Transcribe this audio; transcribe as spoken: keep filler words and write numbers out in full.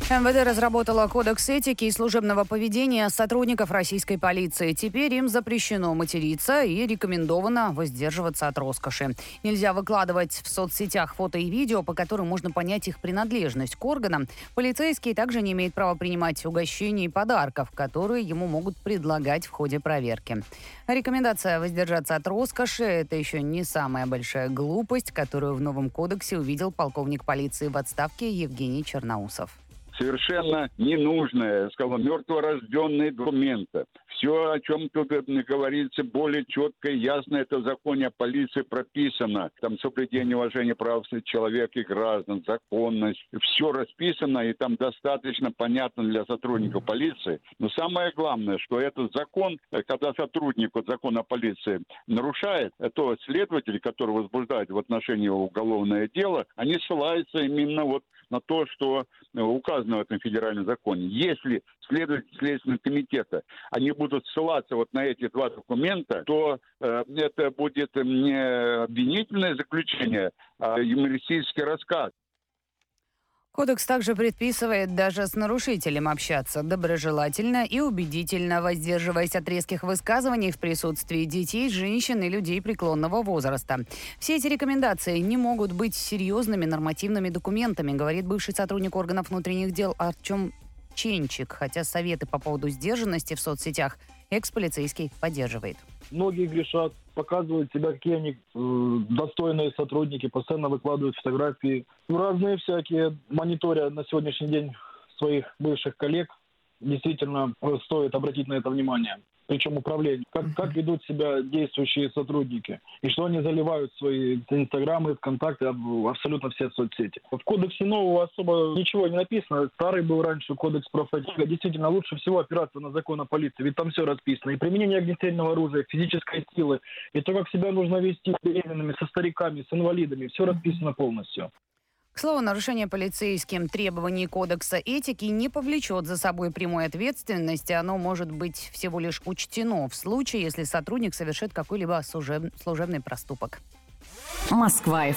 эм вэ дэ разработала кодекс этики и служебного поведения сотрудников российской полиции. Теперь им запрещено материться и рекомендовано воздерживаться от роскоши. Нельзя выкладывать в соцсетях фото и видео, по которым можно понять их принадлежность к органам. Полицейский также не имеет права принимать угощений и подарков, которые ему могут предлагать в ходе проверки. Рекомендация воздержаться от роскоши – это еще не самая большая глупость, которую в новом кодексе увидел полковник полиции в отставке Евгений Черноусов. Совершенно ненужное, я сказал, мертворожденные документы. Все, о чем тут говорится, более четко и ясно, это в законе о полиции прописано. Там соблюдение уважения прав человека и граждан, законность. Все расписано, и там достаточно понятно для сотрудников полиции. Но самое главное, что этот закон, когда сотрудник вот, закона о полиции нарушает, то следователи, которые возбуждают в отношении его уголовное дело, они ссылаются именно вот на то, что указано в этом федеральном законе. Если следователи Следственного комитета, они будут ссылаться вот на эти два документа, то э, это будет не обвинительное заключение, а юмористический рассказ. Кодекс также предписывает даже с нарушителем общаться доброжелательно и убедительно, воздерживаясь от резких высказываний в присутствии детей, женщин и людей преклонного возраста. Все эти рекомендации не могут быть серьезными нормативными документами, говорит бывший сотрудник органов внутренних дел Артем Ченчик, хотя советы по поводу сдержанности в соцсетях экс-полицейский поддерживает. Многие грешат, показывают себя, какие они э, достойные сотрудники, постоянно выкладывают фотографии. Разные всякие, мониторя на сегодняшний день своих бывших коллег, действительно стоит обратить на это внимание. Причем управление. Как, как ведут себя действующие сотрудники. И что они заливают в свои инстаграмы, ВКонтакте, абсолютно все соцсети. В кодексе нового особо ничего не написано. Старый был раньше кодекс профотеха. Действительно, лучше всего опираться на закон о полиции. Ведь там все расписано. И применение огнестрельного оружия, физической силы. И то, как себя нужно вести с беременными, со стариками, с инвалидами. Все расписано полностью. К слову, нарушение полицейским требований кодекса этики не повлечет за собой прямой ответственности. Оно может быть всего лишь учтено в случае, если сотрудник совершит какой-либо служебный проступок. Москва эф